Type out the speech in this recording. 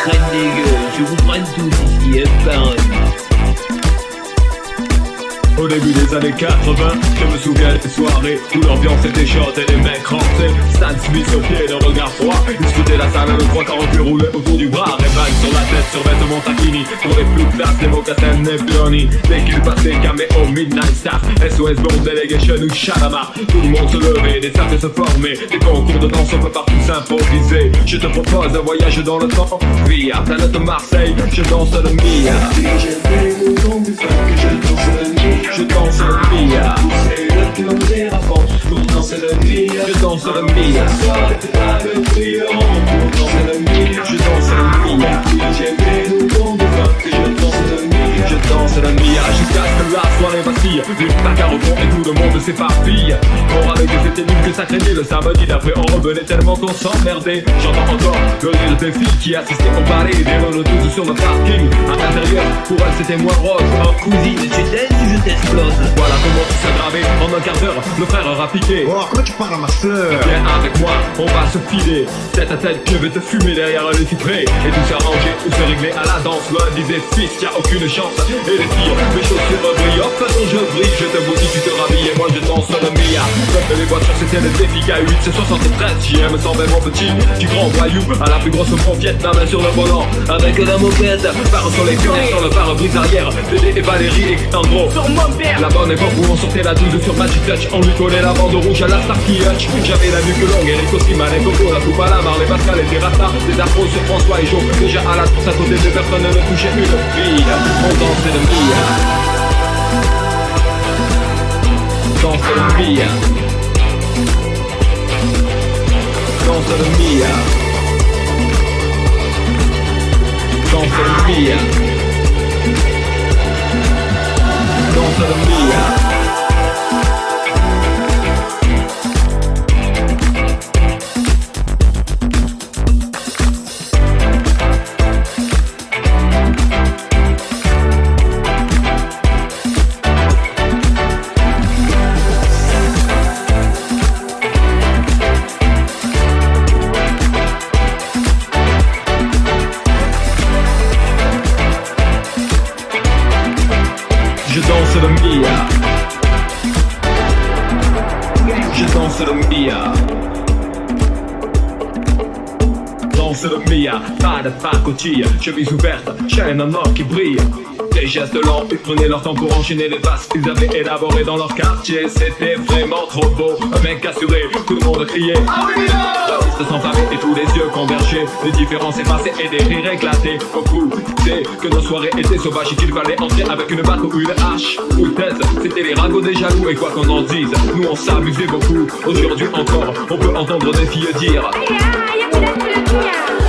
crâne dégueu, je vous prends tous ici, un par un. Au début des années 80, je me souviens des soirées où l'ambiance était chaude et les mecs rentraient. Stan Smith au pied d'un regard froid, ils scrutaient la salle, le 340 roulait autour du bras. Ray-Ban sur la tête, sur vêtements taquini, pour les plus classes, les mocassins Nebioni. Dès qu'il passait, caméo, Midnight Star, SOS Bond, Delegation ou Shalamar. Tout le monde se levait, des cercles se formaient, des concours de danse, on peut partout s'improviser. Je te propose un voyage dans le temps, via planète Marseille, je danse le Mia. Je danse le Mia. C'est le club des rapports pour danser le Mia. Je danse le Mia. Ce soir t'es pas le brillant pour danser le Mia. Je danse le Mia. J'aimais nous ton devant que je danse le Mia. Je danse le Mia jusqu'à ce que la soirée vacille. Une plaque à rebond et tout le monde s'éparpille. On avec des fêtes nuls que ça craignait. Le samedi d'après on revenait tellement qu'on s'emmerdait. J'entends encore le rire des filles qui assistaient au palais. Des rôles tous sur le parking. À l'intérieur, pour elles c'était moins rose. En cousine, tu danses ou je t'explose? Voilà comment tout s'aggraver. En un quart d'heure, le frère aura piqué. Oh, comment tu parles à ma soeur? Viens avec moi, on va se filer. Tête à tête, je vais te fumer derrière les cyprès. Et tout s'arranger ou se régler à la danse. L'un disait fils, y'a aucune chance. Et les filles, mes chaussures brillent. Hop, façon je brille, je te vous dis, tu te rhabilles. Et moi je danse le Mia. Comme les voitures, c'était le défi K8. C'est 73, JM 120 mon petit. Du grand voyou, à la plus grosse confiette, la main sur le volant. Avec la mopette, barre sur les fenêtres, sur le pare-brise arrière. Dédé et Valérie et Andro. Sur mon père. La bonne époque où on sortait la douze sur Magic Touch. On lui collait la bande rouge à la Starkey Hutch. J'avais la nuque longue et les costumes à les Coco. La coupe à la barre, les Pascal et les Rasta. Des afros sur François et Joe. Déjà à la course à côté de personne ne touchait une fille. On dansait le Mia. Dansait le Mia. Dansait le Mia. Dansait le Mia. Dansait le Mia. Je danse le Mia. Je danse le Mia. Danse le Mia, pas de pacotille, chemise ouverte, chaîne en or qui brille. Des gestes lents, ils prenaient leur temps pour enchaîner les basses qu'ils avaient élaborées dans leur quartier. C'était vraiment trop beau, un mec assuré, tout le monde criait. Ah oui, la piste s'enflammait et tous les yeux convergeaient. Les différences effacées et des rires éclatés. Beaucoup disaient que nos soirées étaient sauvages et qu'il fallait entrer avec une batte ou une hache. Ou une thèse, c'était les ragots des jaloux et quoi qu'on en dise, nous on s'amusait beaucoup. Aujourd'hui encore, on peut entendre des filles dire Mia, io ti danzo il Mia.